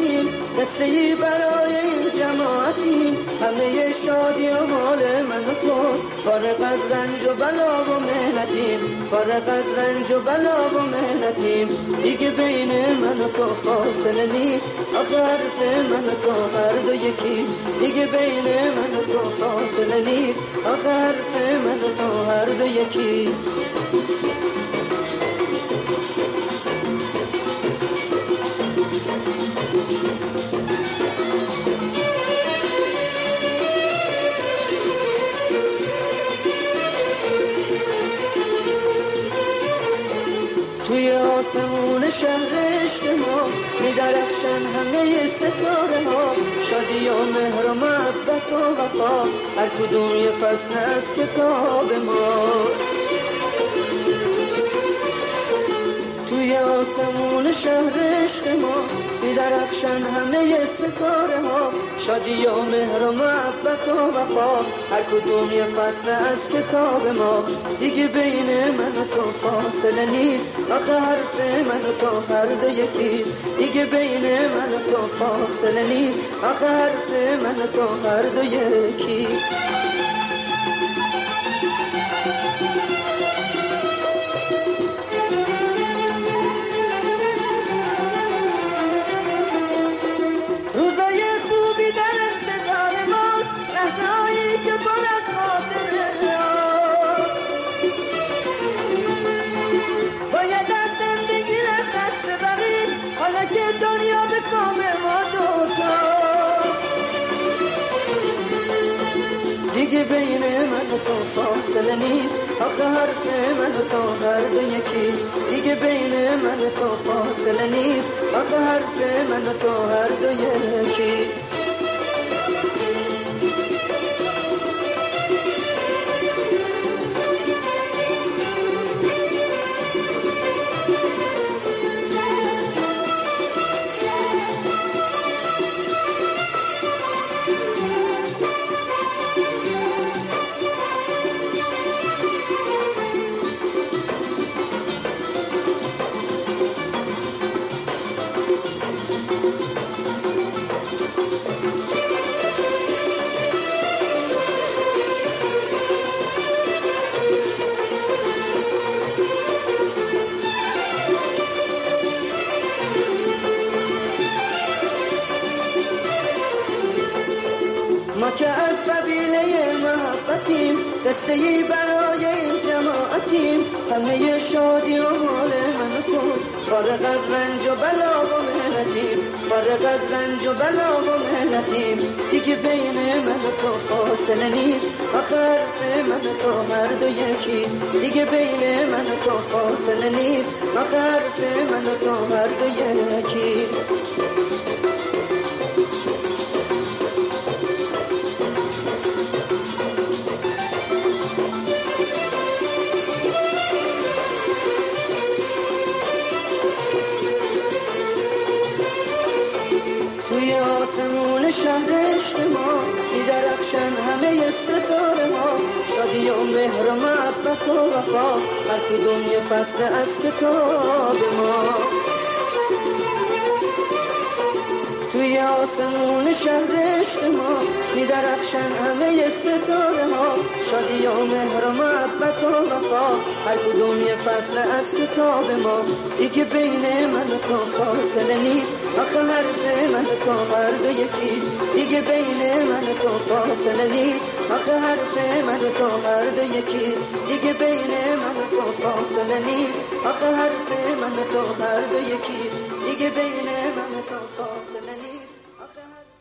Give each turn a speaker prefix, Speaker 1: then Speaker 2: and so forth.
Speaker 1: جماعتیم، قصه‌ای برای این جماعتیم. همه شادی و مال من و توست، فارغ از رنج و بلا و محنتیم، فارغ از رنج و بلا و محنتیم. دیگه بین من و تو فاصله نیست، آخه حرف من و تو هر دو یکیست. دیگه بین من و تو فاصله نیست، آخه حرف من و تو هر دو یکیست. توی آسمون شهر عشق ما می‌درخشن همه ستاره ها، شادی و مهر و محبت و وفا، هر کدوم یه فصل از کتاب ما. توی آسمون شهر عشق ما می‌درخشن همه ستاره ها، شادی و مهر و محبت و وفا، هر کدوم یه فصل از کتاب ما. دیگه بین من و تو فاصله نیست، آخه حرف من و تو هر دو یکیست. دیگه بین من و تو فاصله نیست، آخه حرف من و تو هر دو یکیست. که دنیا به کام ما دوتا، دیگه بین من و تو فاصله نیست، آخه حرف من و تو هر دو یکیست. دیگه بین من و تو فاصله نیست، آخه حرف من و تو هر دو یکیست. ما که از قبیله محبتیم، قصه‌ای برای این جماعتیم. همه شادی و مال من و تو، فارغ از رنج و بلا و محنتیم، فارغ از رنج و بلا و محنتیم. دیگه بین من و تو فاصله نیست، آخه حرف من و تو هر دو یکیست. دیگه بین من و تو فاصله نیست، آخه حرف من و تو هر دو یکیست. توی آسمون شهر عشق ما می‌درخشن همه ستاره ها، شادی و مهر و محبت و وفا، هر کدوم یه فصل از کتاب ما. توی آسمون شهر عشق ما می‌درخشن همه ستاره ها، شادی و مهر و محبت و وفا، هر کدوم یه فصل از کتاب ما. دیگه بین من و تو فاصله نیست، آخه حرف من و تو هر دو یکیست. دیگه بین من و تو فاصله نیست، آخه حرف من و تو هر دو یکیست. دیگه بین من و تو فاصله نیست، آخه حرف من و تو هر دو یکیست. دیگه بین من و تو